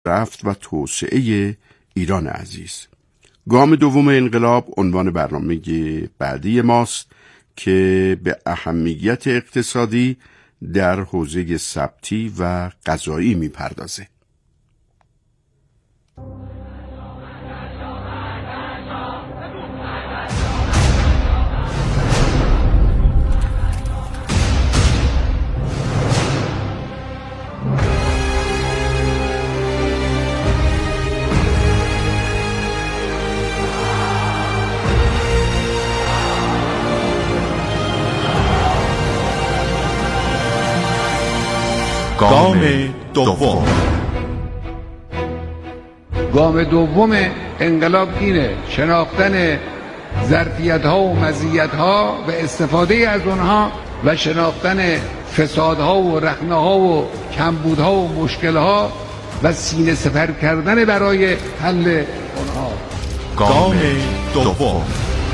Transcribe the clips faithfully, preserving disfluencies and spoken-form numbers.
رفت و توسعه ایران عزیز. گام دوم انقلاب عنوان برنامه بعدی ماست که به اهمیت اقتصادی در حوزه ثبتی و غذایی میپردازه. گام دوم. گام دوم انقلاب اینه: شناختن ظرفیت‌ها و مزیت‌ها و استفاده از اونها و شناختن فسادها و رخنه‌ها و کمبودها و مشکل‌ها و سینه سپر کردن برای حل اونها. گام دوم.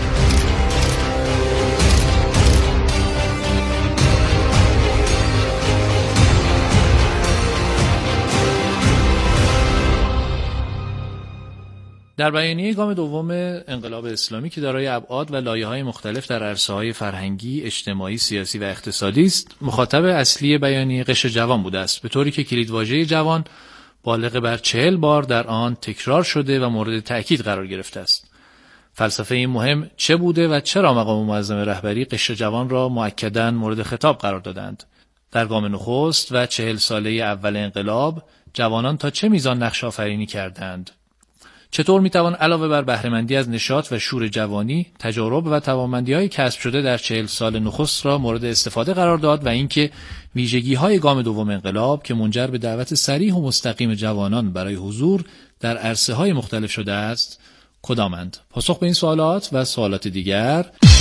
در بیانیه گام دوم انقلاب اسلامی که دارای ابعاد و لایه‌های مختلف در عرصه‌های فرهنگی، اجتماعی، سیاسی و اقتصادی است، مخاطب اصلی بیانیه قشر جوان بوده است، به طوری که کلیدواژه جوان بالغ بر چهل بار در آن تکرار شده و مورد تأکید قرار گرفته است. فلسفه این مهم چه بوده و چرا مقام معظم رهبری قشر جوان را مؤکداً مورد خطاب قرار دادند؟ در گام نخست و چهل ساله اول انقلاب جوانان تا چه میزان نقش آفرینی کردند؟ چطور میتوان علاوه بر بهره‌مندی از نشاط و شور جوانی، تجارب و توانمندی‌های کسب شده در چهل سال نخست را مورد استفاده قرار داد و اینکه ویژگی‌های گام دوم انقلاب که منجر به دعوت صریح و مستقیم جوانان برای حضور در عرصه‌های مختلف شده است کدامند؟ پاسخ به این سوالات و سوالات دیگر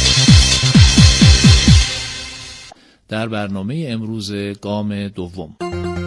در برنامه امروز گام دوم.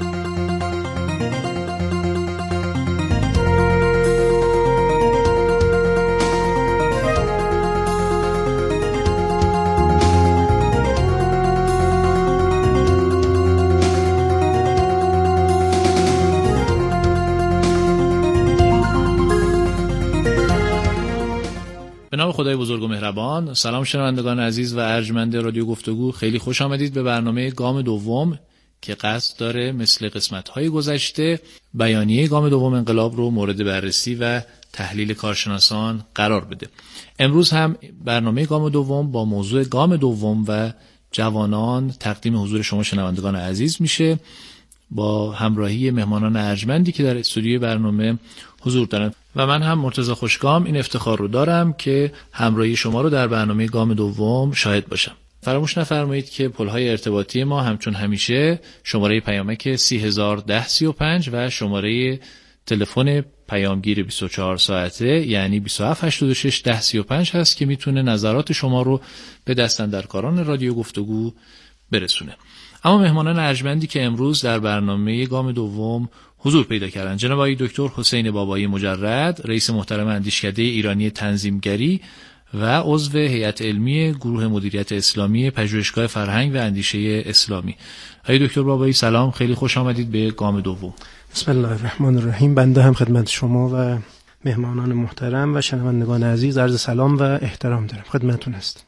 به نام خدای بزرگ و مهربان. سلام شنوندگان عزیز و ارجمند رادیو گفتگو، خیلی خوش آمدید به برنامه گام دوم که قصد داره مثل قسمت‌های گذشته بیانیه گام دوم انقلاب رو مورد بررسی و تحلیل کارشناسان قرار بده. امروز هم برنامه گام دوم با موضوع گام دوم و جوانان تقدیم حضور شما شنوندگان عزیز میشه با همراهی مهمانان ارجمندی که در استودیوی برنامه حضور دارند و من هم مرتضی خوشگام این افتخار رو دارم که همراهی شما رو در برنامه گام دوم شاهد باشم. فراموش نفرمایید که پل‌های ارتباطی ما همچون همیشه شماره پیامک سی هزار و ده سی و پنج و شماره تلفن پیامگیر بیست و چهار ساعته یعنی بیست و هفت هشتاد و شش ده سی و پنج هست که میتونه نظرات شما رو به دستاندرکاران رادیو گفتگو برسونه. اما مهمانان ارجمندی که امروز در برنامه گام دوم حضور پیدا کردند: جناب آقای دکتر حسین بابایی مجرد، رئیس محترم اندیشکده ایرانی تنظیمگری و عضو هیئت علمی گروه مدیریت اسلامی پژوهشگاه فرهنگ و اندیشه اسلامی. آقای دکتر بابایی سلام، خیلی خوش آمدید به گام دوم. بسم الله الرحمن الرحیم. بنده هم خدمت شما و مهمانان محترم و شنوندگان عزیز عرض سلام و احترام دارم. خدمتتون هستم.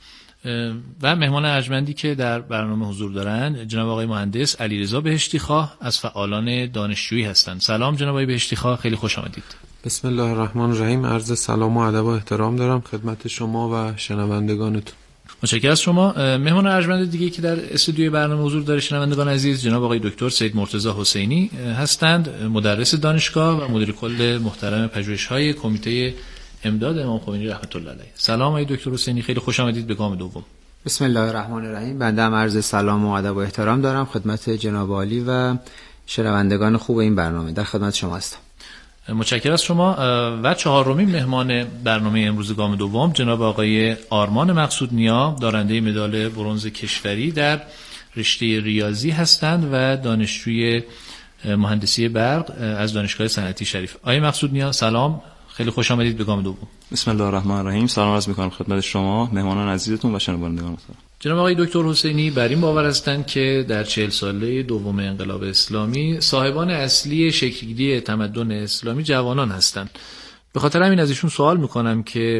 و مهمان ارجمندی که در برنامه حضور دارند جناب آقای مهندس علیرضا بهشتیخواه از فعالان دانشجویی هستند. سلام جناب آقای بهشتیخواه، خیلی خوش آمدید. بسم الله الرحمن الرحیم. عرض سلام و ادب و احترام دارم خدمت شما و شنوندگانتون. متشکرم از شما. مهمان ارجمند دیگه که در استودیوی برنامه حضور داره شنوندگان عزیز جناب آقای دکتر سید مرتضی حسینی هستند، مدرس دانشگاه و مدیر کل محترم پژوهش‌های کمیته امداد امام خمینی رحمت الله علیه. سلام آقای دکتر حسینی، خیلی خوش آمدید به گام دوم. بسم الله الرحمن الرحیم. بنده هم عرض سلام و ادب و احترام دارم خدمت جناب عالی و شنوندگان خوب این برنامه. در خدمت شما هستم. متشکرم از شما. و چهارمین مهمان برنامه امروز گام دوم جناب آقای آرمان مقصود نیا، دارنده مدال برنز کشوری در رشته ریاضی هستند و دانشجوی مهندسی برق از دانشگاه صنعتی شریف. آقای مقصود نیا سلام، خیلی خوش آمدید به گام دوم. بسم الله الرحمن الرحیم. سلام عرض می‌کنم خدمت شما، مهمانان عزیزتون و شنوندگان محترم. جناب آقای دکتر حسینی بر این باور هستند که در چهل ساله دوم انقلاب اسلامی صاحبان اصلی شکل‌گیری تمدن اسلامی جوانان هستند. به خاطر همین از ایشون سوال میکنم که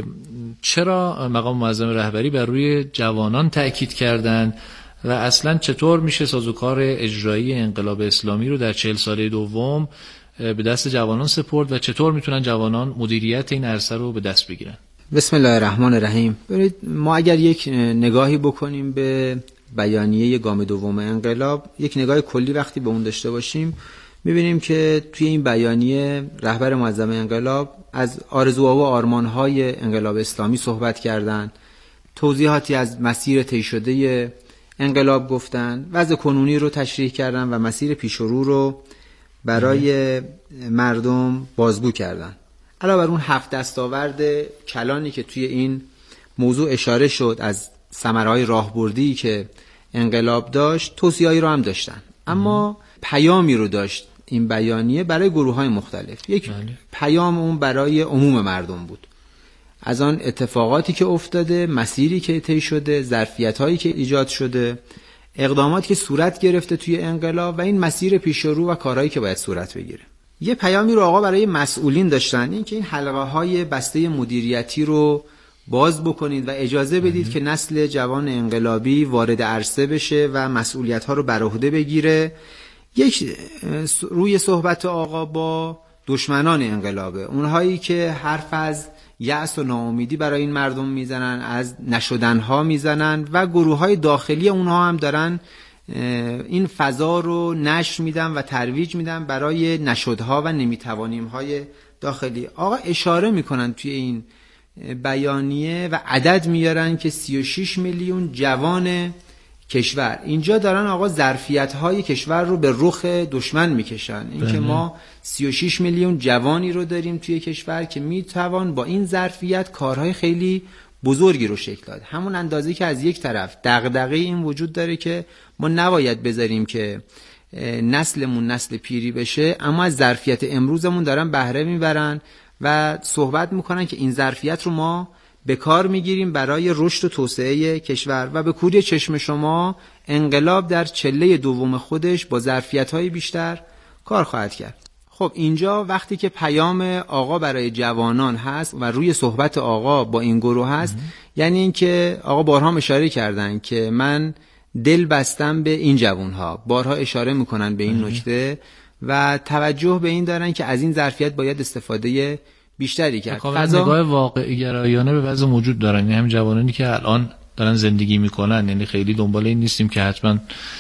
چرا مقام معظم رهبری بر روی جوانان تأکید کردند و اصلا چطور میشه سازوکار اجرایی انقلاب اسلامی رو در چهل ساله دوم به دست جوانان سپرد و چطور میتونن جوانان مدیریت این عرصه رو به دست بگیرن؟ بسم الله الرحمن الرحیم. ببینید ما اگر یک نگاهی بکنیم به بیانیه گام دوم انقلاب، یک نگاه کلی وقتی به اون داشته باشیم، می‌بینیم که توی این بیانیه رهبر معظم انقلاب از آرزوها و آرمان‌های انقلاب اسلامی صحبت کردند، توضیحاتی از مسیر طی شده انقلاب گفتن، وضع کنونی رو تشریح کردن و مسیر پیش رو رو برای مردم بازگو کردن. علاوه بر اون هفت دستاورد کلانی که توی این موضوع اشاره شد از ثمره‌های راهبردی که انقلاب داشت، توصیه‌ای رو هم داشتن، اما پیامی رو داشت این بیانیه برای گروه‌های مختلف. یک بله. پیام اون برای عموم مردم بود، از آن اتفاقاتی که افتاده، مسیری که طی شده، ظرفیت‌هایی که ایجاد شده، اقداماتی که صورت گرفته توی انقلاب و این مسیر پیش رو و کارهایی که باید صورت بگیره. یه پیامی رو آقا برای مسئولین داشتن، این که این حلقه‌های بسته مدیریتی رو باز بکنید و اجازه بدید که نسل جوان انقلابی وارد عرصه بشه و مسئولیت‌ها رو بر عهده بگیره. یک روی صحبت آقا با دشمنان انقلابه، اونهایی که حرف از یأس و ناامیدی برای این مردم میزنن، از نشدنها میزنن و گروه‌های داخلی اونها هم دارن این فضا رو نشر میدن و ترویج میدن برای نشدها و نمیتوانیم‌های داخلی. آقا اشاره میکنن توی این بیانیه و عدد میارن که سی و شش میلیون جوان کشور اینجا دارن آقا ظرفیت‌های کشور رو به رخ دشمن میکشن. این که ما سی و شش میلیون جوانی رو داریم توی کشور که میتوان با این ظرفیت کارهای خیلی بزرگی رو شکل داد. همون اندازه که از یک طرف دغدغه این وجود داره که ما نباید بذاریم که نسلمون نسل پیری بشه، اما از ظرفیت امروزمون دارن بهره میبرن و صحبت میکنن که این ظرفیت رو ما به کار میگیریم برای رشد و توسعه کشور و به کوری چشم شما انقلاب در چله دوم خودش با ظرفیت‌های بیشتر کار خواهد کرد. خب اینجا وقتی که پیام آقا برای جوانان هست و روی صحبت آقا با این گروه هست، یعنی این که آقا بارها اشاره کردن که من دل بستم به این جوانها، بارها اشاره میکنن به این نکته و توجه به این دارن که از این ظرفیت باید استفاده بیشتری کرد. فضا نگاه واقعی گرایانه به وضع موجود دارن، یعنی همین جوانانی که الان دارن زندگی میکنن، یعنی خیلی دنبال این نیستیم که حتما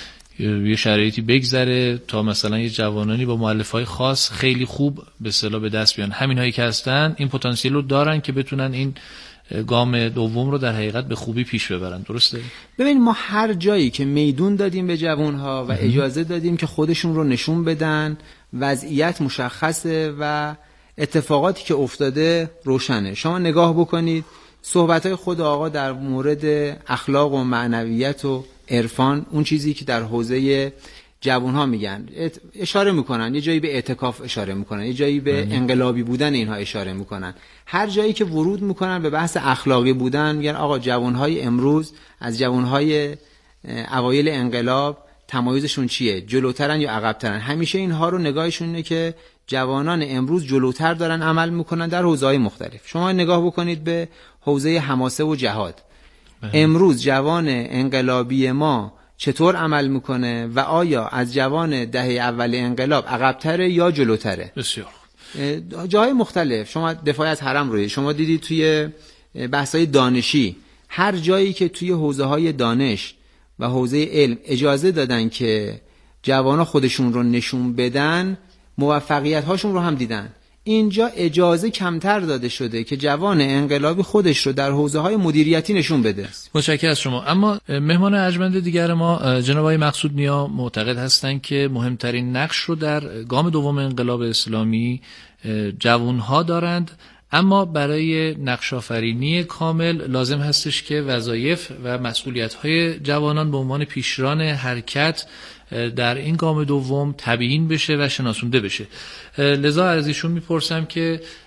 یه شرایطی بگذره تا مثلا یه جوانانی با مؤلفه‌های خاص خیلی خوب به اصطلاح به دست بیان. همین هایی که هستن این پتانسیل رو دارن که بتونن این گام دوم رو در حقیقت به خوبی پیش ببرن. درسته؟ ببین ما هر جایی که میدون دادیم به جوانها و اجازه دادیم که خودشون رو نشون بدن، وضعیت مشخصه و اتفاقاتی که افتاده روشنه. شما نگاه بکنید صحبت‌های خود آقا در مورد اخلاق و معنویت و عرفان، اون چیزی که در حوزه جوانها میگن اشاره میکنن، یه جایی به اعتکاف اشاره میکنن، یه جایی به معنی. انقلابی بودن اینها اشاره میکنن. هر جایی که ورود میکنن به بحث اخلاقی بودن میگن آقا جوانهای امروز از جوانهای اوایل انقلاب تمایزشون چیه، جلوترن یا عقبترن. همیشه اینها رو نگاهشون اینه که جوانان امروز جلوتر دارن عمل میکنن در حوزه‌های مختلف. شما نگاه بکنید به حوزه حماسه و جهاد. امروز جوان انقلابی ما چطور عمل میکنه و آیا از جوان دهه اول انقلاب عقب‌تره یا جلوتره؟ بسیار جاهای مختلف. شما دفاع از حرم روی شما دیدید توی بحث‌های دانشی، هر جایی که توی حوزه‌های دانش و حوزه علم اجازه دادن که جوانا خودشون رو نشون بدن، موفقیت هاشون رو هم دیدن. اینجا اجازه کمتر داده شده که جوان انقلابی خودش رو در حوزه های مدیریتی نشون بده. متشکرم از شما. اما مهمان ارجمند دیگر ما جناب آقای مقصود نیا معتقد هستند که مهمترین نقش رو در گام دوم انقلاب اسلامی جوانها دارند، اما برای نقش آفرینی کامل لازم هستش که وظایف و مسئولیت‌های جوانان به عنوان پیشران حرکت در این گام دوم تبیین بشه و شناسونده بشه. لذا از ایشون میپرسم که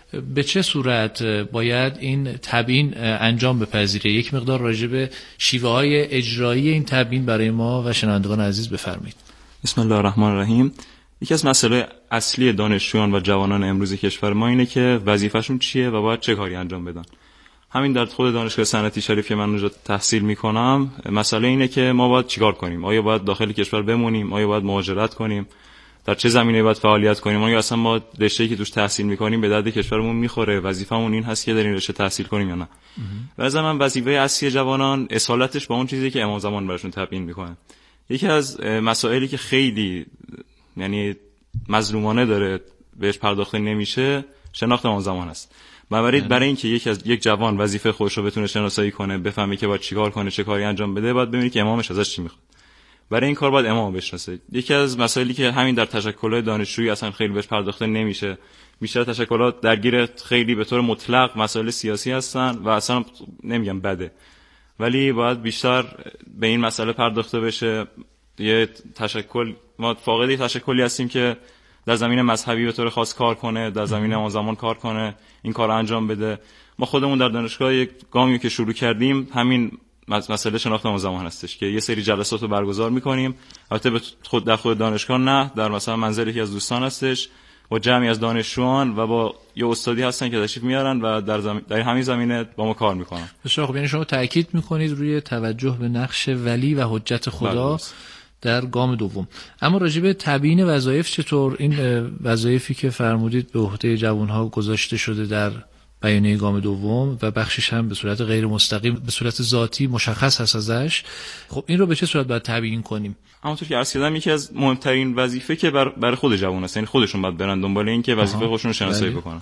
به چه صورت باید این تبیین انجام بپذیره؟ یک مقدار راجع به شیوه های اجرایی این تبیین برای ما و شنوندگان عزیز بفرمایید. بسم الله الرحمن الرحیم. یکی از مسائل اصلی دانشجویان و جوانان امروز کشور ما اینه که وظیفه‌شون چیه و باید چه کاری انجام بدن. همین در خود دانشگاه صنعتی شریف که من اونجا تحصیل میکنم، مسئله اینه که ما باید چیکار کنیم. آیا باید داخل کشور بمونیم؟ آیا باید مهاجرت کنیم؟ در چه زمینه‌ای باید فعالیت کنیم؟ آیا اصلا ما رشته‌ای که توش تحصیل میکنیم به درد کشورمون میخوره؟ وظیفه‌مون این هست که در این رشته تحصیل کنیم یا نه؟ به نظر من وظیفه اصلی جوانان اصالتش با اون چیزی که امام زمان براشون تبیین میکنه. یکی از مسائلی که خیلی یعنی مظلومانه داره بهش پرداخته نمیشه شناخت امام زمان است. بنابراین برای اینکه یکی از یک جوان وظیفه خودش رو بتونه شناسایی کنه، بفهمه که باید چیکار کنه، چه کاری انجام بده، باید ببینه که امامش ازش چی میخواد. برای این کار باید امام بشناسه. یکی از مسائلی که همین در تشکلات دانشجویی اصلا خیلی بهش پرداخته نمیشه، بیشتر تشکلات درگیر خیلی به طور مطلق مسائل سیاسی هستن و اصلا نمیگم بده، ولی باید بیشتر به این مسئله پرداخته بشه. یه تشکل ما فاقد تشکلی هستیم که در زمین مذهبی به طور خاص کار کنه، در زمین امام زمان کار کنه، این کار انجام بده. ما خودمون در دانشگاه یک گامی که شروع کردیم همین مسئله شناخت امام زمان هستش که یه سری جلسات رو برگزار می‌کنیم. البته خود در خود دانشگاه نه، در مثلا منزل یکی از دوستان هستش با جمعی از دانشجویان و با یه استادی هستن که تشریف میارن و در زمین در همین زمینه با ما کار میکنن. بسیار خوب. یعنی شما تاکید میکنید روی توجه به نقش ولی و حجت خدا در گام دوم. اما راجع به تبیین وظایف چطور؟ این وظایفی که فرمودید به عهده جوانها گذاشته شده در بیانیه گام دوم و بخشش هم به صورت غیر مستقیم به صورت ذاتی مشخص هست ازش، خب این رو به چه صورت باید تبیین کنیم؟ همونطور که عرض کردم یکی از مهمترین وظیفه که بر برای خود جوان است، یعنی خودشون باید برن دنبال این که وظیفه خودشون رو شناسایی بکنن.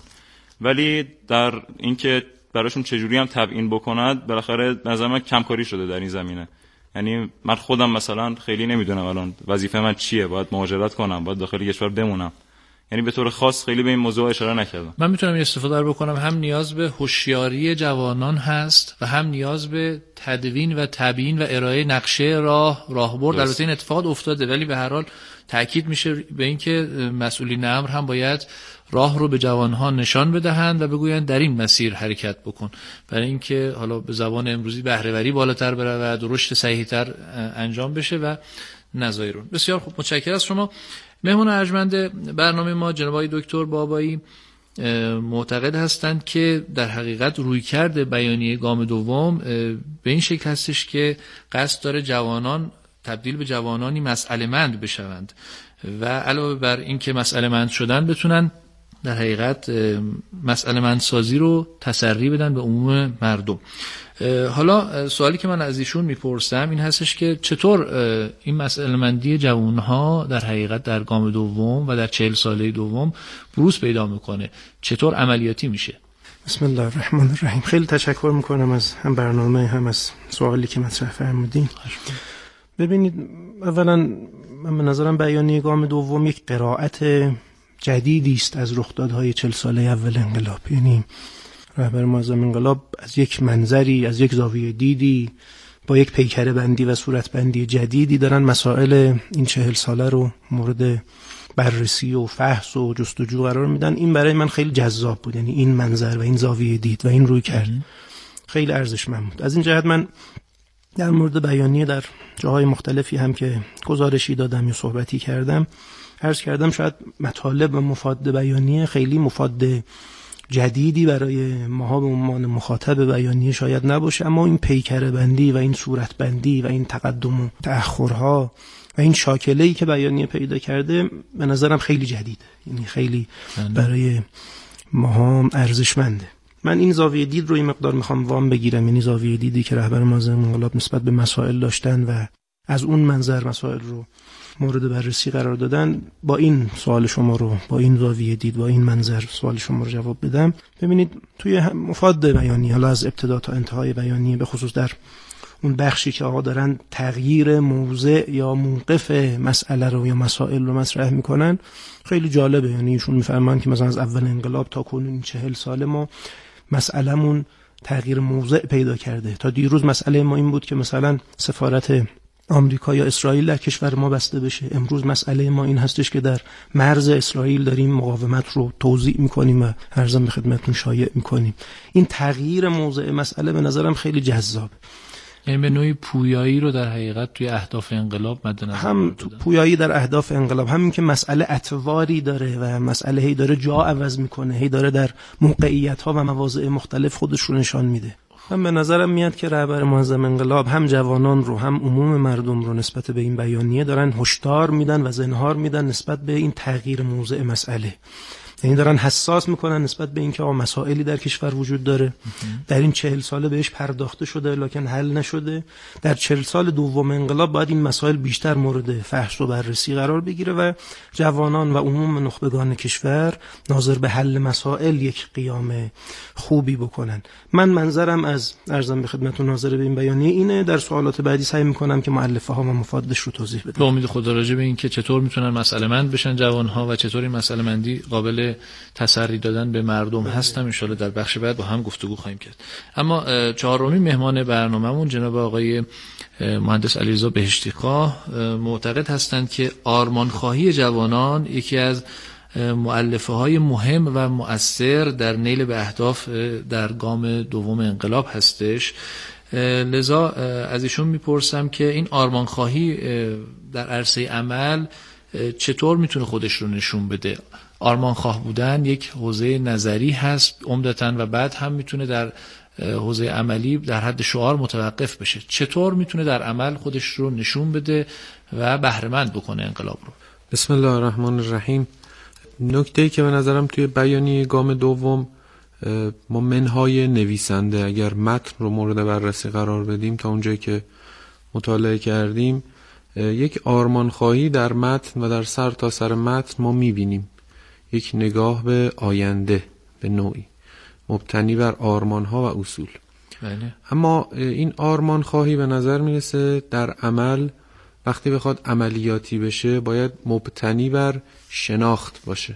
ولی در اینکه براشون چجوری هم تبیین بکنند بالاخره به نظر من کمکاری شده در این زمینه. یعنی من خودم مثلا خیلی نمیدونم الان وظیفه من چیه، باید مهاجرت کنم، باید داخل کشور بمونم، یعنی به طور خاص خیلی به این موضوع اشاره نکردم. من میتونم این استفاده رو بکنم، هم نیاز به هوشیاری جوانان هست و هم نیاز به تدوین و تبیین و ارائه نقشه راه راهبرد. البته این اتفاق افتاده ولی به هر حال تاکید میشه به این که مسئولین امر هم باید راه رو به جوانها نشان بدهند و بگویند در این مسیر حرکت بکن، برای اینکه حالا به زبان امروزی بهره‌وری بالاتر بره و رشد صحیح‌تر انجام بشه و نظایرون. بسیار خوب، متشکرم از شما. مهمان ارجمند برنامه ما جناب آقای دکتر بابایی معتقد هستند که در حقیقت رویکرد بیانیه گام دوم به این شکل هستش که قصد داره جوانان تبدیل به جوانانی مسئله مند بشوند و علاوه بر این که مسئله مند شدن بتونن در حقیقت مسئله مندسازی رو تسری بدن به عموم مردم. حالا سوالی که من از ایشون میپرسم این هستش که چطور این مسئله مندی جوانها در حقیقت در گام دوم و در چهل ساله دوم بروز پیدا میکنه، چطور عملیاتی میشه؟ بسم الله الرحمن الرحیم. خیلی تشکر میکنم از هم برنامه هم از سوالی که مطرح فرمودین. ببینید، اولا من به نظرم بیانیه گام دوم یک قرائت جدیدی است از رخدادهای چهل ساله اول انقلاب. یعنی رهبر معظم انقلاب از یک منظری، از یک زاویه دیدی، با یک پیکره بندی و صورت بندی جدیدی دارن مسائل این چهل ساله رو مورد بررسی و فحص و جستجو قرار میدن. این برای من خیلی جذاب بود. یعنی این منظر و این زاویه دید و این روی کرد خیلی ارزشمند بود. از این جهت من در مورد بیانیه در جاهای مختلفی هم که گزارشی دادم یا صحبتی کردم عرض کردم شاید مطالب و مفاد بیانیه خیلی مفاد جدیدی برای ماها به عنوان مخاطب بیانیه شاید نباشه، اما این پیکره بندی و این صورت بندی و این تقدم و تأخرها و این شاکله‌ای که بیانیه پیدا کرده به نظرم خیلی جدیده، یعنی خیلی برای ماها ارزشمنده. من این زاویه دید رو این مقدار میخوام وام بگیرم، یعنی زاویه دیدی که رهبر معظم انقلاب نسبت به مسائل داشتن و از اون منظر مسائل رو مورد بررسی قرار دادن. با این سوال شما رو، با این زاویه دید، با این منظر سوال شما رو جواب بدم. ببینید توی مفاد بیانیه، حالا از ابتدا تا انتهای بیانیه، به خصوص در اون بخشی که آقا دارن تغییر موضع یا موقف مسئله رو یا مسائل رو مطرح میکنن، خیلی جالبه. یعنی ایشون میفرمان که مثلا از اول انقلاب تا کنون چهل سال ما مسئلهمون تغییر موضع پیدا کرده. تا دیروز مسئله ما این بود که مثلا سفارت آمریکا یا اسرائیل در کشور ما بسته بشه. امروز مسئله ما این هستش که در مرز اسرائیل داریم مقاومت رو توزیع میکنیم و عرضم به خدمتتون شایع میکنیم. این تغییر موضع مسئله به نظرم خیلی جذاب. یعنی به نوعی پویایی رو در حقیقت توی اهداف انقلاب مد نظر هم پویایی در اهداف انقلاب، همین که مسئله اطواری داره و مسئله هی داره جا عوض میکنه، هی داره در موقعیت ها و مواضع مختلف خودش رو نشان میده. من به نظرم میاد که رهبر معظم انقلاب هم جوانان رو هم عموم مردم رو نسبت به این بیانیه دارن هشدار میدن و زنهار میدن نسبت به این تغییر موضع مسئله. یعنی دارن حساس میکنن نسبت به اینکه مسائلی در کشور وجود داره، در این چهل ساله بهش پرداخته شده لکن حل نشده. در چهل سال دوم انقلاب باید این مسائل بیشتر مورد فحص و بررسی قرار بگیره و جوانان و عموم نخبگان کشور ناظر به حل مسائل یک قیام خوبی بکنن. من منظرم از عرضم به خدمتتون ناظر به این بیانیه اینه. در سوالات بعدی سعی میکنم که مؤلفه ها و مفادش رو توضیح بدم. به امید خدا راجع به این که چطور میتونن مسئله مند بشن جوان ها و چطور این مسئله مندی قابل تسری دادن به مردم هستم ان شاءالله در بخش بعد با هم گفتگو خواهیم کرد. اما چهارمین مهمان برنامه‌مون جناب آقای مهندس علیرضا بهشتیخواه معتقد هستند که آرمانخواهی جوانان یکی از مؤلفه های مهم و مؤثر در نیل به اهداف در گام دوم انقلاب هستش. لذا از ایشون میپرسم که این آرمانخواهی در عرصه عمل چطور میتونه خودش رو نشون بده؟ آرمانخواه بودن یک حوزه نظری هست عمدتاً و بعد هم میتونه در حوزه عملی در حد شعار متوقف بشه. چطور میتونه در عمل خودش رو نشون بده و بهره‌مند بکنه انقلاب رو؟ بسم الله الرحمن الرحیم. نکته‌ای که به نظرم توی بیانیه گام دوم ما منهای نویسنده اگر متن رو مورد بررسی قرار بدیم تا اونجایی که مطالعه کردیم یک آرمانخواهی در متن و در سر تا سر متن ما میبینیم، یک نگاه به آینده به نوعی مبتنی بر آرمانها و اصول. بله. اما این آرمانخواهی به نظر میرسه در عمل وقتی بخواد عملیاتی بشه باید مبتنی بر شناخت باشه،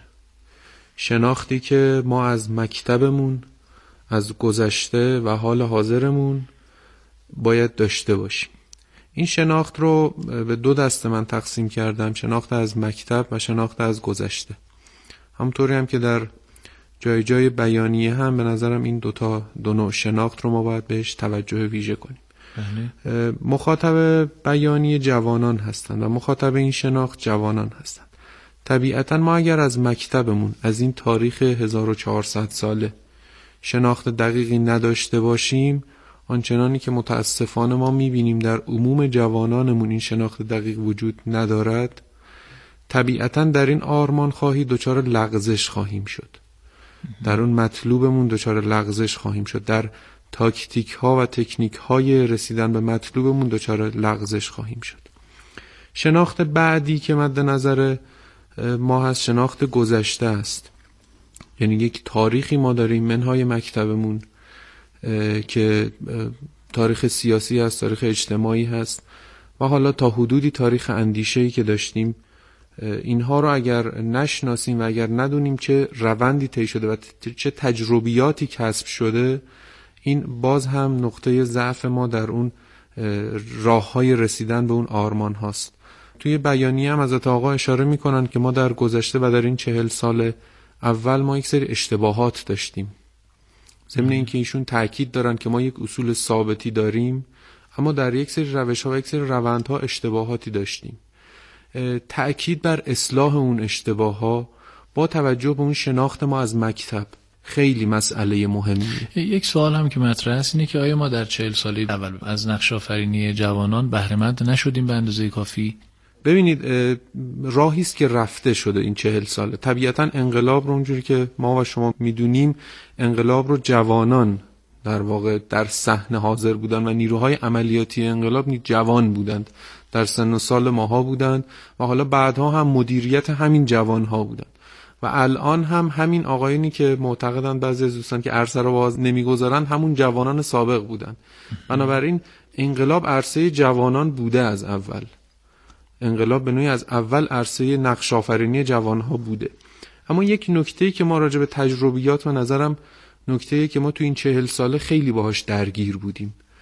شناختی که ما از مکتبمون، از گذشته و حال حاضرمون باید داشته باشیم. این شناخت رو به دو دسته من تقسیم کردم، شناخت از مکتب و شناخت از گذشته. همونطوری هم که در جای جای بیانیه هم به نظرم این دوتا دو نوع شناخت رو ما باید بهش توجه ویژه کنیم. بله. مخاطب بیانیه جوانان هستند و مخاطب این شناخت جوانان هستند. طبیعتا ما اگر از مکتبمون از این تاریخ هزار و چهارصد ساله شناخت دقیقی نداشته باشیم، آنچنانی که متاسفانه ما میبینیم در عموم جوانانمون این شناخت دقیق وجود ندارد، طبیعتا در این آرمان خواهی دچار لغزش خواهیم شد، در اون مطلوبمون دچار لغزش خواهیم شد، در تاکتیک ها و تکنیک های رسیدن به مطلوبمون دچار لغزش خواهیم شد. شناخت بعدی که مد نظر ما هست شناخت گذشته است، یعنی یک تاریخی ما داریم منهای مکتبمون که تاریخ سیاسی هست، تاریخ اجتماعی هست و حالا تا حدودی تاریخ اندیشه‌ای که داشتیم. اینها رو اگر نشناسیم و اگر ندونیم چه روندی طی شده و چه تجربیاتی کسب شده، این باز هم نقطه ضعف ما در اون راه‌های رسیدن به اون آرمان هاست. توی بیانیه هم حضرت آقا اشاره میکنن که ما در گذشته و در این چهل سال اول ما یک سری اشتباهات داشتیم. ضمن اینکه ایشون تاکید دارن که ما یک اصول ثابتی داریم، اما در یک سری روش‌ها و یک سری روندها اشتباهاتی داشتیم. تأکید بر اصلاح اون اشتباه‌ها با توجه به اون شناخت ما از مکتب خیلی مسئله مهمیه. یک سوال هم که مطرح است اینه که آیا ما در چهل سالی اول از نقش آفرینی جوانان بهره‌مند نشدیم به اندازه کافی؟ ببینید راهی است که رفته شده این چهل ساله. طبیعتا انقلاب رو اونجوری که ما و شما میدونیم انقلاب رو جوانان در واقع در صحنه حاضر بودن و نیروهای عملیاتی انقلاب نی جوان بودند، در سن و سال ماها بودند و حالا بعدها هم مدیریت همین جوانها بودند و الان هم همین آقایونی که معتقدند بعضی از دوستان که عرصه رو باز نمیگذارند همون جوانان سابق بودند. بنابراین انقلاب عرصه جوانان بوده از اول. انقلاب به نوعی از اول عرصه نقش آفرینی جوانها بوده. اما یک نکته‌ای که ما راجع به تجربیات و نظرم نکته‌ای که ما تو این چهل ساله خیلی باهاش درگیر بودیم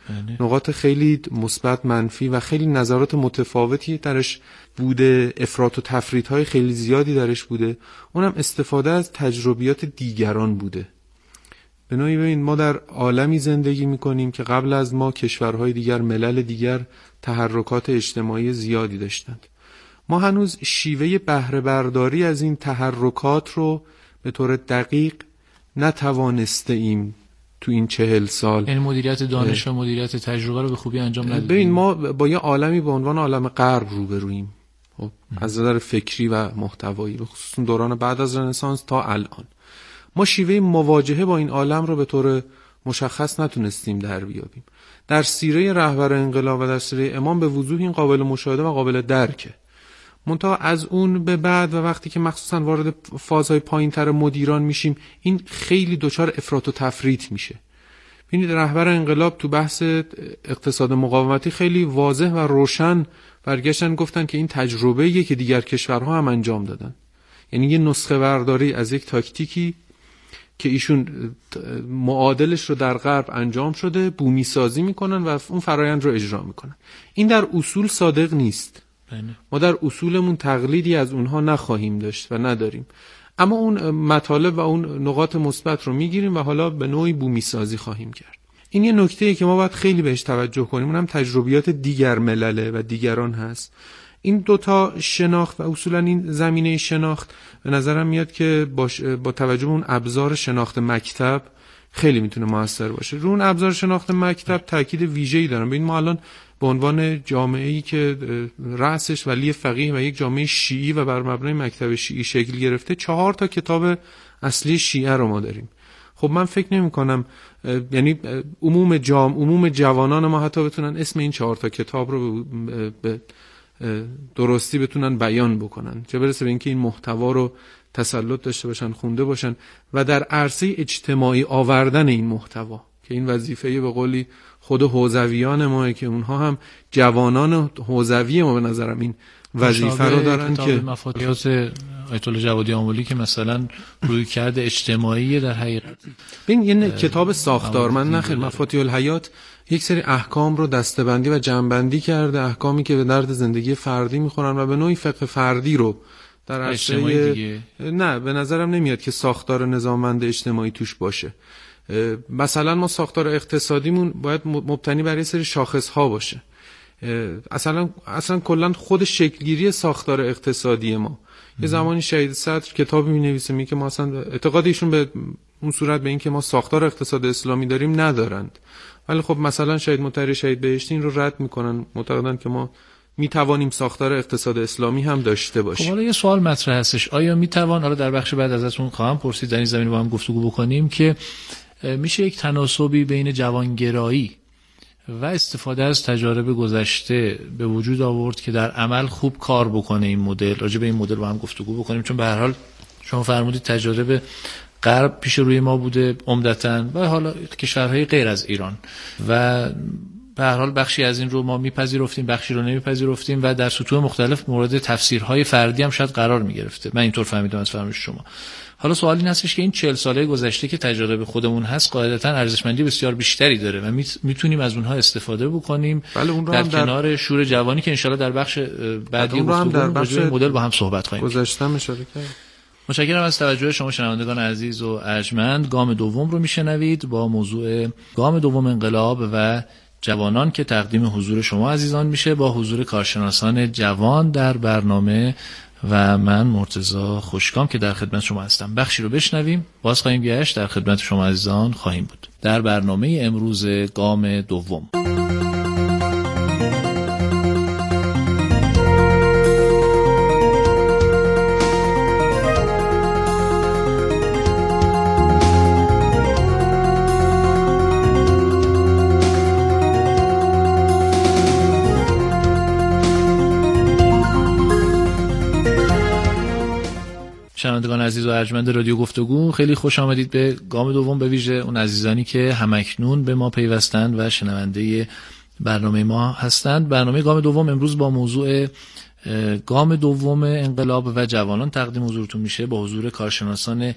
نقاط خیلی مثبت، منفی و خیلی نظرات متفاوتی درش بوده، افراط و تفریط‌های خیلی زیادی درش بوده. اونم استفاده از تجربیات دیگران بوده. به نوعی ببین ما در عالمی زندگی میکنیم که قبل از ما کشورهای دیگر، ملل دیگر تحرکات اجتماعی زیادی داشتند. ما هنوز شیوه بهره برداری از این تحرکات رو به طور دقیق نتوانسته ایم تو این چهل سال. یعنی مدیریت دانش و مدیریت تجربه رو به خوبی انجام ندادیم. ببین ما با یه عالمی به عنوان عالم غرب روبرویم، خب از نظر فکری و محتوایی، به خصوص دوران بعد از رنسانس تا الان. ما شیوه مواجهه با این عالم رو به طور مشخص نتونستیم در بیابیم. در سیره رهبر انقلاب و در سیره امام به وضوح این قابل مشاهده و قابل درکه. منتها از اون به بعد و وقتی که مخصوصا وارد فازهای پایین‌تر مدیران میشیم، این خیلی دچار افراط و تفریط میشه. ببینید رهبر انقلاب تو بحث اقتصاد مقاومتی خیلی واضح و روشن برگشتن گفتن که این تجربه‌ایه که دیگر کشورها هم انجام دادن. یعنی یه نسخه برداری از یک تاکتیکی که ایشون معادلش رو در غرب انجام شده بومی سازی میکنن و اون فرایند رو اجرا میکنن. این در اصول صادق نیست. ما در اصولمون تقلیدی از اونها نخواهیم داشت و نداریم، اما اون مطالب و اون نقاط مثبت رو میگیریم و حالا به نوعی بومی سازی خواهیم کرد. این یه نکته‌ایه که ما باید خیلی بهش توجه کنیم. اونم تجربیات دیگر ملله و دیگران هست. این دوتا شناخت و اصولا این زمینه شناخت به نظرم میاد که با توجه به اون ابزار شناخت مکتب خیلی میتونه موثر باشه. رو اون ابزار شناخت مکتب تاکید ویژه‌ای دارم. ببین ما الان به عنوان جامعه‌ای که رأسش ولی فقیه و یک جامعه شیعی و بر مبنای مکتب شیعی شکل گرفته، چهار تا کتاب اصلی شیعه رو ما داریم. خب من فکر نمی کنم یعنی عموم جام عموم جوانان ما حتی بتونن اسم این چهار تا کتاب رو به درستی بتونن بیان بکنن، چه برسه به اینکه این محتوا رو تسلط داشته باشن، خونده باشن و در عرصه اجتماعی آوردن این محتوا، که این وظیفه به قولی خود حوزویان ما که اونها هم جوانان حوزوی ما به نظرم این وظیفه رو دارن که مفاتیحات آیت الله جوادی آملی که مثلا روی کرده اجتماعی در حقیقت ببین یه کتاب ساختارمند نخیر مفاتیح الحیات یک سری احکام رو دسته‌بندی و جمع‌بندی کرده، احکامی که به درد زندگی فردی میخورن و به نوعی فقه فردی رو در عرصه نه به نظرم نمیاد که ساختار نظاممند اجتماعی توش باشه. مثلا ما ساختار اقتصادیمون باید مبتنی بر یه سری شاخص‌ها باشه. اصلا اصلا کلا خود شکلگیری ساختار اقتصادی ما یه زمانی شهید صدر کتابی می‌نویسه میگه ما اصلا اعتقاد ایشون به اون صورت به این که ما ساختار اقتصاد اسلامی داریم ندارند، ولی خب مثلا شهید مطهری شهید بهشتی این رو رد میکنن، معتقدن که ما میتوانیم ساختار اقتصاد اسلامی هم داشته باشیم. خب حالا یه سوال مطرح هستش، آیا میتوان، حالا در بخش بعد ازتون خواهم پرسید، در این زمینه با هم گفتگو بکنیم که میشه یک تناسبی بین جوانگرایی و استفاده از تجارب گذشته به وجود آورد که در عمل خوب کار بکنه این مدل؟ راجع به این مدل با هم گفتگو بکنیم، چون به هر حال شما فرمودید تجارب غرب پیش روی ما بوده عمدتاً و حالا کشورهای غیر از ایران و به هر حال بخشی از این رو ما میپذیرفتیم، بخشی رو نمیپذیرفتیم و در سطوح مختلف مورد تفسیرهای فردی هم شاید قرار میگرفته. من اینطور فهمیدم از فرمایش شما. حالا سوال این هستش که این چهل ساله گذشته که تجربه خودمون هست قاعدتاً ارزشمندی بسیار بیشتری داره و میتونیم از اونها استفاده بکنیم اون در کنار در... شور جوانی که انشالله در بخش بعدی گفتگو مدل با هم صحبت خواهیم گذشته اشاره کرد. متشکرم از توجه شما شنوندگان عزیز و ارجمند. گام دوم رو میشنوید با موضوع گام دوم انقلاب و جوانان که تقدیم حضور شما عزیزان میشه با حضور کارشناسان جوان در برنامه و من مرتضی خوشکام که در خدمت شما هستم. بخشی رو بشنویم، باز خواهیم گشت، در خدمت شما عزیزان خواهیم بود در برنامه امروز گام دوم. شنوندگان عزیز و ارجمند رادیو گفتگو، خیلی خوش آمدید به گام دوم، به ویژه اون عزیزانی که همکنون به ما پیوستند و شنونده برنامه ما هستند. برنامه گام دوم امروز با موضوع گام دوم انقلاب و جوانان تقدیم حضورتون میشه با حضور کارشناسان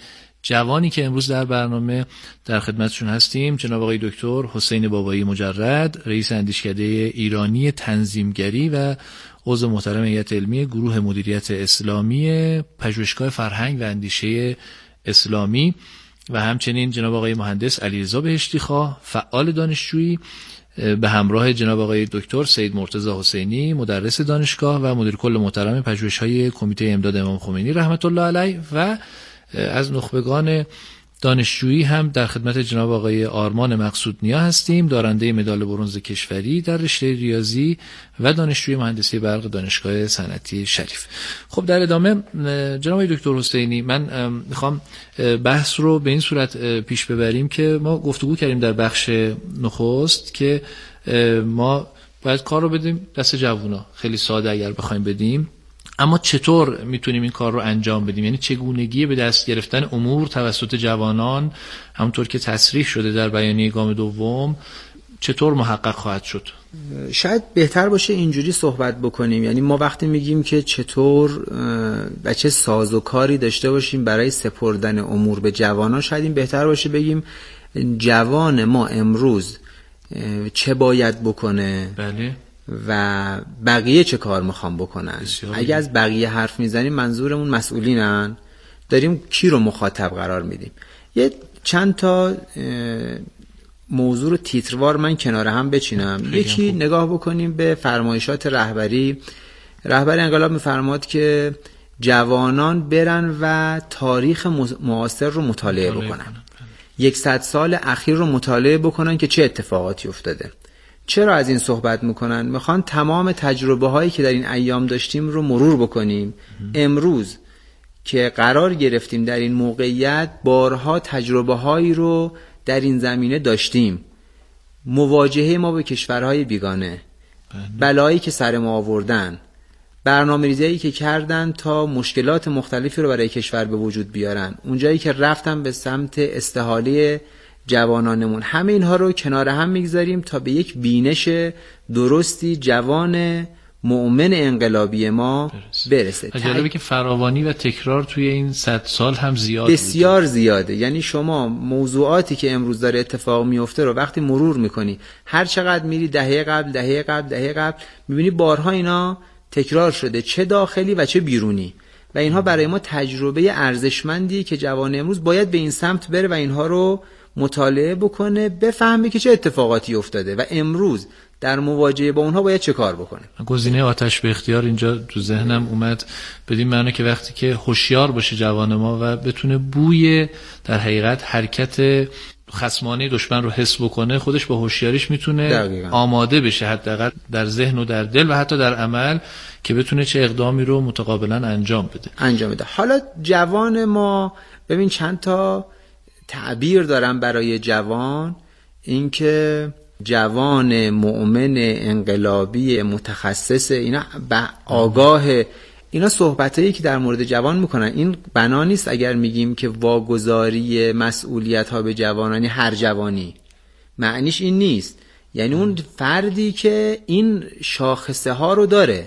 جوانی که امروز در برنامه در خدمتشون هستیم جناب آقای دکتر حسین بابایی مجرد، رئیس اندیشکده ایرانی تنظیمگری و عضو محترم هیئت علمی گروه مدیریت اسلامی پژوهشگاه فرهنگ و اندیشه اسلامی، و همچنین جناب آقای مهندس علیرضا بهشتیخواه، فعال دانشجویی، به همراه جناب آقای دکتر سید مرتضی حسینی، مدرس دانشگاه و مدیر کل محترم پژوهش‌های کمیته امداد امام خمینی رحمت الله علیه، و از نخبگان دانشجویی هم در خدمت جناب آقای آرمان مقصود نیا هستیم، دارنده مدال برنز کشوری در رشته ریاضی و دانشجوی مهندسی برق دانشگاه صنعتی شریف. خب در ادامه جناب آقای دکتر حسینی، من میخوام بحث رو به این صورت پیش ببریم که ما گفتگو کردیم در بخش نخست که ما باید کار رو بدیم دست جوونا، خیلی ساده اگر بخوایم بدیم، اما چطور میتونیم این کار رو انجام بدیم؟ یعنی چگونگی به دست گرفتن امور توسط جوانان همونطور که تصریح شده در بیانیه گام دوم چطور محقق خواهد شد؟ شاید بهتر باشه اینجوری صحبت بکنیم. یعنی ما وقتی میگیم که چطور و چه سازوکاری داشته باشیم برای سپردن امور به جوانان، شاید این بهتر باشه بگیم جوان ما امروز چه باید بکنه، بله، و بقیه چه کار میخوام بکنن. اگه از بقیه حرف میزنیم منظورمون مسئولینن، داریم کی رو مخاطب قرار میدیم. یه چند تا موضوع رو تیتروار من کنار هم بچینم. یکی خوب. نگاه بکنیم به فرمایشات رهبری. رهبر انقلاب میفرماد که جوانان برن و تاریخ معاصر رو مطالعه بکنن، یکصد سال اخیر رو مطالعه بکنن که چه اتفاقاتی افتاده. چرا از این صحبت میکنن؟ میخوان تمام تجربه هایی که در این ایام داشتیم رو مرور بکنیم. امروز که قرار گرفتیم در این موقعیت، بارها تجربه هایی رو در این زمینه داشتیم. مواجهه ما به کشورهای بیگانه، بلایی که سر ما آوردن، برنامه‌ریزی که کردن تا مشکلات مختلفی رو برای کشور به وجود بیارن، اونجایی که رفتن به سمت استحاله جوانانمون، همه اینها رو کنار هم میگذاریم تا به یک بینش درستی جوان مؤمن انقلابی ما برسه. جالبه که فراوانی و تکرار توی این صد سال هم زیاد بسیار بوده. زیاده. یعنی شما موضوعاتی که امروز داره اتفاق میفته رو وقتی مرور میکنی، هر چقدر میری دهه قبل دهه قبل دهه قبل میبینی بارها اینا تکرار شده، چه داخلی و چه بیرونی، و اینها برای ما تجربه ارزشمندیه که جوان امروز باید به این سمت بره و اینها رو مطالعه بکنه، بفهمه که چه اتفاقاتی افتاده و امروز در مواجهه با اونها باید چه کار بکنه. گزینه آتش به اختیار اینجا تو ذهنم اومد، بدین معنی که وقتی که هوشیار باشه جوان ما و بتونه بوی در حقیقت حرکت خصمانه دشمن رو حس بکنه، خودش با هوشیاریش میتونه آماده بشه حداقل در ذهن و در دل و حتی در عمل، که بتونه چه اقدامی رو متقابلا انجام بده انجام بده. حالا جوان ما، ببین چند تا تعبیر دارم برای جوان، اینکه جوان مؤمن انقلابی متخصص، اینا آگاه، اینا صحبتایی که در مورد جوان میکنن. این بنا نیست اگر میگیم که واگذاری مسئولیت ها به جوانانی، هر جوانی، معنیش این نیست. یعنی اون فردی که این شاخصه ها رو داره.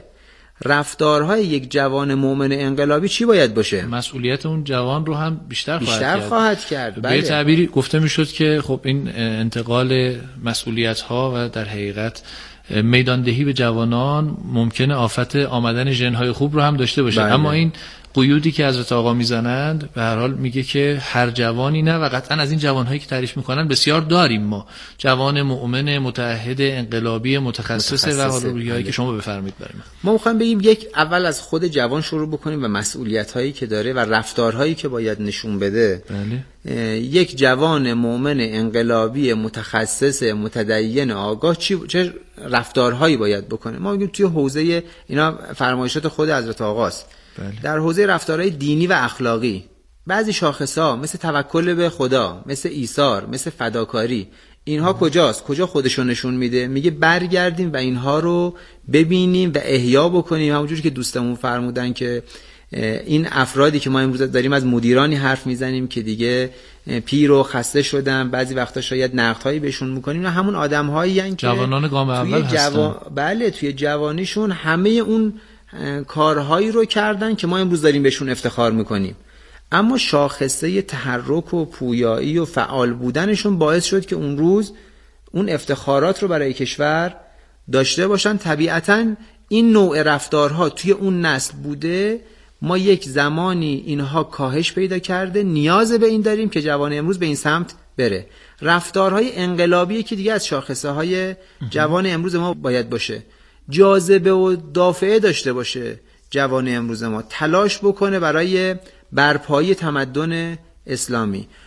رفتارهای یک جوان مؤمن انقلابی چی باید باشه؟ مسئولیت اون جوان رو هم بیشتر, بیشتر خواهد کرد, خواهد کرد. بله. به تعبیری گفته میشد که خب این انتقال مسئولیت ها و در حقیقت میداندهی به جوانان ممکنه آفت آمدن ژن‌های خوب رو هم داشته باشه. بله. اما این قیودی که حضرت آقا میزنند به هر حال میگه که هر جوانی نه، و قطعا از این جوانهایی که تعریف میکنن بسیار داریم ما. جوان مؤمن متعهد انقلابی متخصص و حال رویایی که شما بفرمایید بریم. ما میخوایم بگیم یک اول از خود جوان شروع بکنیم و مسئولیت‌هایی که داره و رفتارهایی که باید نشون بده. بله. یک جوان مؤمن انقلابی متخصص متدین آگاه چی چه رفتارهایی باید بکنه. ما میگیم توی حوزه اینا فرمایشات خود حضرت آقاست. بله. در حوزه رفتارهای دینی و اخلاقی بعضی شاخص‌ها مثل توکل به خدا، مثل ایثار، مثل فداکاری، اینها ام. کجاست؟ کجا خودشو نشون میده؟ میگه برگردیم و اینها رو ببینیم و احیا بکنیم. همونجوری که دوستمون فرمودن که این افرادی که ما امروز داریم از مدیرانی حرف میزنیم که دیگه پیر و خسته شدن، بعضی وقتا شاید نقدهایی بهشون میکنیم، نه همون آدم‌هایی ان که جوانان گام اول هستن. جوان... بله توی جوانیشون همه اون کارهایی رو کردن که ما امروز داریم بهشون افتخار میکنیم. اما شاخصه تحرک و پویایی و فعال بودنشون باعث شد که اون روز اون افتخارات رو برای کشور داشته باشن. طبیعتاً این نوع رفتارها توی اون نسل بوده، ما یک زمانی اینها کاهش پیدا کرده، نیاز به این داریم که جوان امروز به این سمت بره. رفتارهای انقلابی که دیگه از شاخصه های جوان امروز ما باید باشه، جاذبه و دافعه داشته باشه. جوان امروز ما تلاش بکنه برای برپایی تمدن اسلامی.